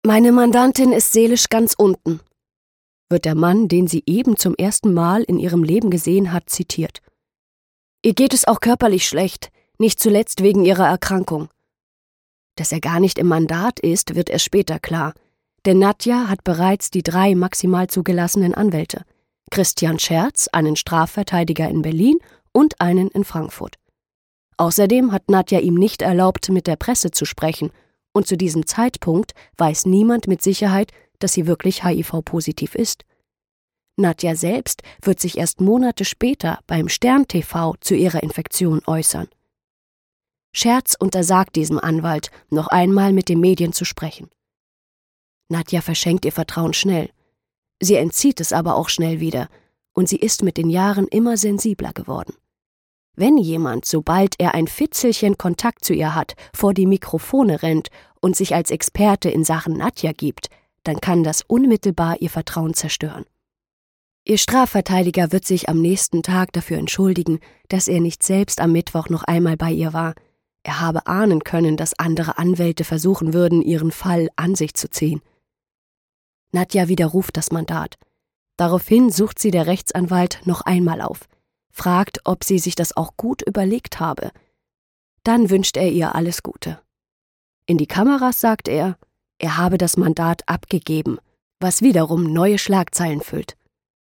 Meine Mandantin ist seelisch ganz unten, wird der Mann, den sie eben zum ersten Mal in ihrem Leben gesehen hat, zitiert. Ihr geht es auch körperlich schlecht, nicht zuletzt wegen ihrer Erkrankung. Dass er gar nicht im Mandat ist, wird erst später klar, denn Nadja hat bereits die 3 maximal zugelassenen Anwälte. Christian Scherz, einen Strafverteidiger in Berlin und einen in Frankfurt. Außerdem hat Nadja ihm nicht erlaubt, mit der Presse zu sprechen, und zu diesem Zeitpunkt weiß niemand mit Sicherheit, dass sie wirklich HIV-positiv ist. Nadja selbst wird sich erst Monate später beim Stern TV zu ihrer Infektion äußern. Scherz untersagt diesem Anwalt, noch einmal mit den Medien zu sprechen. Nadja verschenkt ihr Vertrauen schnell. Sie entzieht es aber auch schnell wieder, und sie ist mit den Jahren immer sensibler geworden. Wenn jemand, sobald er ein Fitzelchen Kontakt zu ihr hat, vor die Mikrofone rennt und sich als Experte in Sachen Nadja gibt, dann kann das unmittelbar ihr Vertrauen zerstören. Ihr Strafverteidiger wird sich am nächsten Tag dafür entschuldigen, dass er nicht selbst am Mittwoch noch einmal bei ihr war. Er habe ahnen können, dass andere Anwälte versuchen würden, ihren Fall an sich zu ziehen. Nadja widerruft das Mandat. Daraufhin sucht sie der Rechtsanwalt noch einmal auf, fragt, ob sie sich das auch gut überlegt habe. Dann wünscht er ihr alles Gute. In die Kameras sagt er habe das Mandat abgegeben, was wiederum neue Schlagzeilen füllt.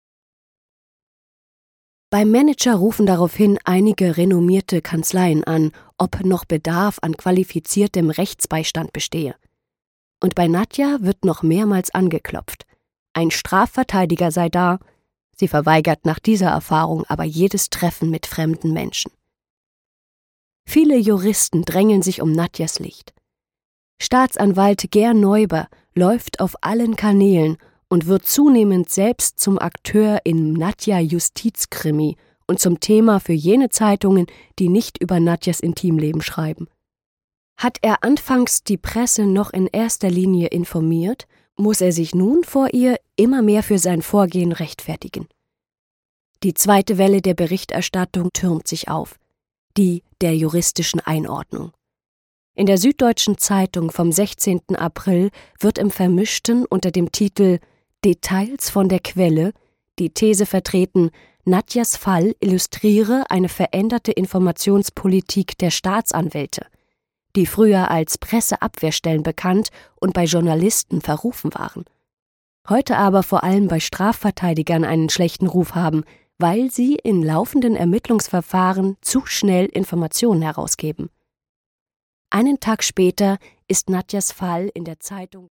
Beim Manager rufen daraufhin einige renommierte Kanzleien an, ob noch Bedarf an qualifiziertem Rechtsbeistand bestehe. Und bei Nadja wird noch mehrmals angeklopft. Ein Strafverteidiger sei da. Sie verweigert nach dieser Erfahrung aber jedes Treffen mit fremden Menschen. Viele Juristen drängeln sich um Nadjas Licht. Staatsanwalt Ger Neuber läuft auf allen Kanälen und wird zunehmend selbst zum Akteur im Nadja-Justizkrimi und zum Thema für jene Zeitungen, die nicht über Nadjas Intimleben schreiben. Hat er anfangs die Presse noch in erster Linie informiert, muss er sich nun vor ihr immer mehr für sein Vorgehen rechtfertigen. Die zweite Welle der Berichterstattung türmt sich auf, die der juristischen Einordnung. In der Süddeutschen Zeitung vom 16. April wird im Vermischten unter dem Titel »Details von der Quelle« die These vertreten, Nadjas Fall illustriere eine veränderte Informationspolitik der Staatsanwälte, die früher als Presseabwehrstellen bekannt und bei Journalisten verrufen waren, heute aber vor allem bei Strafverteidigern einen schlechten Ruf haben, weil sie in laufenden Ermittlungsverfahren zu schnell Informationen herausgeben. Einen Tag später ist Nadjas Fall in der Zeitung